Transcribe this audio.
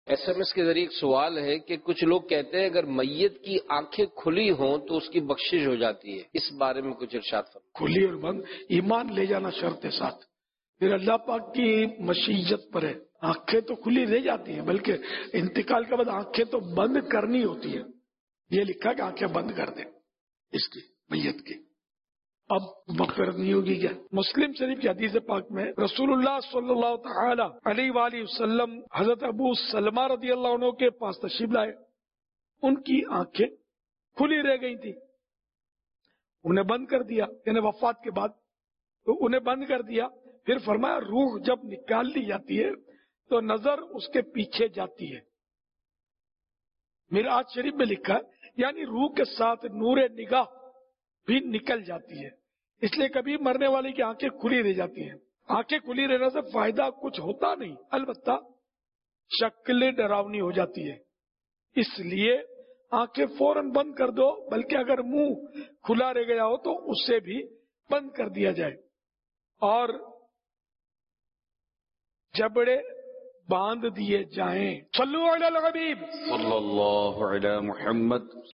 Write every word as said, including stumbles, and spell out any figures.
S M S کے ذریعے ایک سوال ہے کہ کچھ لوگ کہتے ہیں اگر میت کی آنکھیں کھلی ہوں تو اس کی بخشش ہو جاتی ہے، اس بارے میں کچھ ارشاد فرمائیں۔ کھلی اور بند ایمان لے جانا شرط ہے ساتھ، پھر اللہ پاک کی مشیت پر ہے۔ آنکھیں تو کھلی رہ جاتی ہیں، بلکہ انتقال کے بعد آنکھیں تو بند کرنی ہوتی ہے، یہ لکھا کہ آنکھیں بند کر دیں اس کی میت کی، اب مغفرت نہیں ہوگی کیا؟ مسلم شریف کی حدیث پاک میں رسول اللہ صلی اللہ تعالی علیہ وآلہ وسلم حضرت ابو سلمہ رضی اللہ عنہ کے پاس تشریف لائے، ان کی آنکھیں کھلی رہ گئی تھی، انہیں بند کر دیا، یعنی وفات کے بعد تو انہیں بند کر دیا۔ پھر فرمایا روح جب نکال لی جاتی ہے تو نظر اس کے پیچھے جاتی ہے۔ میراج شریف میں لکھا ہے یعنی روح کے ساتھ نور نگاہ بھی نکل جاتی ہے، اس لیے کبھی مرنے والے کی آنکھیں کھلی رہ جاتی ہیں۔ آنکھیں کھلی رہنے سے فائدہ کچھ ہوتا نہیں، البتہ شکل ڈراؤنی ہو جاتی ہے، اس لیے آنکھیں فوراً بند کر دو، بلکہ اگر منہ کھلا رہ گیا ہو تو اسے بھی بند کر دیا جائے، اور جبڑے باندھ دیے جائیں۔ صلو علی الحبیب صلی اللہ علی محمد۔